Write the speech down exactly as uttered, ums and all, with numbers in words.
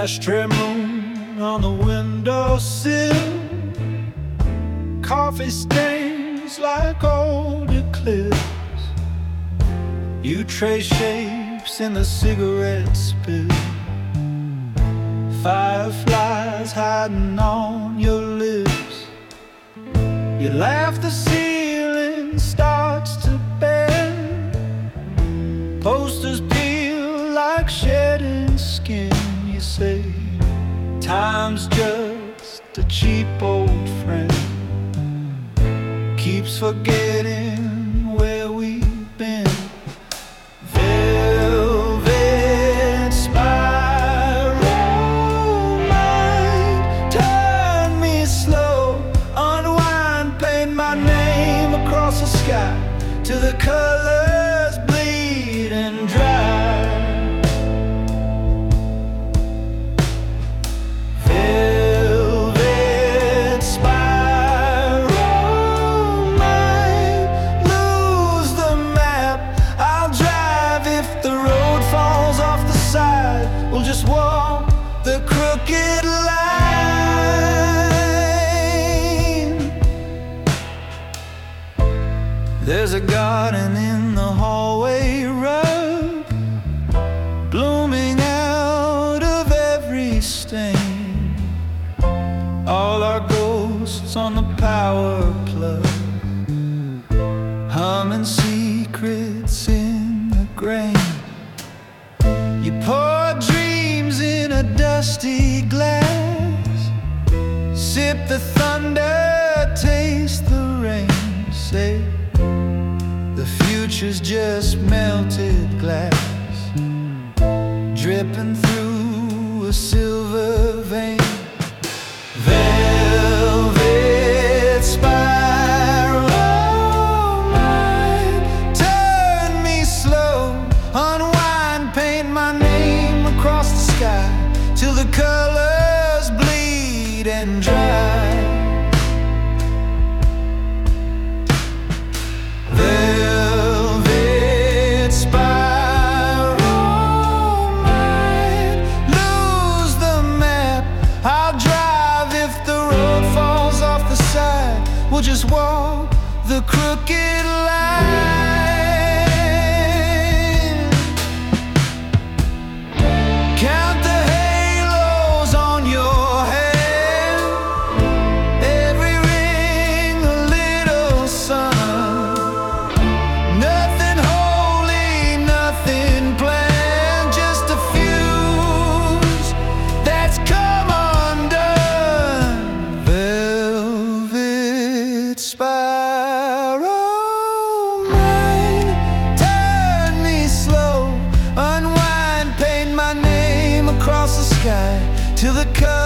Ashtray moon on the windowsill, coffee stains like old eclipse. You trace shapes in the cigarette spill, fireflies hiding on your lips. You laugh, the ceiling starts to bend, posters peel like shedding skin. You say, time's just a cheap old friend, keeps forgetting where we've been. Velvet spiral might turn me slow, unwind, paint my name across the sky till the colors bleed and dry. We'll just walk the crooked line. There's a garden in the hallway rug, blooming out of every stain. All our ghosts on the power plug, humming secrets in the grain. You pour dreams in a dusty glass, sip the thunder, taste the rain. Say, the future's just melted glass, dripping through a silver vein. Velvet spiral might turn me slow, unwind, paint my name across the sky till the colors bleed and dry. Velvet spiral might lose the map. I'll drive if the road falls off the side. We'll just walk the crooked line. Spiral might turn me slow, unwind, paint my name across the sky till the color